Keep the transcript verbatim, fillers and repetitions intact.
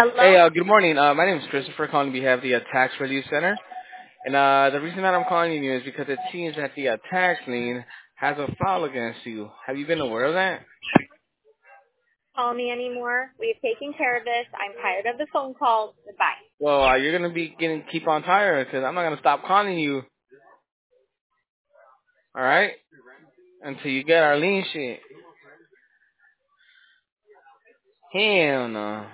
Hey, Hello? uh, good morning. Uh, my name is Christopher, calling on behalf of the uh, Tax Relief Center. And uh, the reason that I'm calling you is because it seems that the uh, tax lien has a file against you. Have you been aware of that? Call me anymore. We've taken care of this. I'm tired of the phone calls. Goodbye. Well, uh, you're going to be getting keep on tired because I'm not going to stop calling you, all right, until you get our lien shit. Hell no.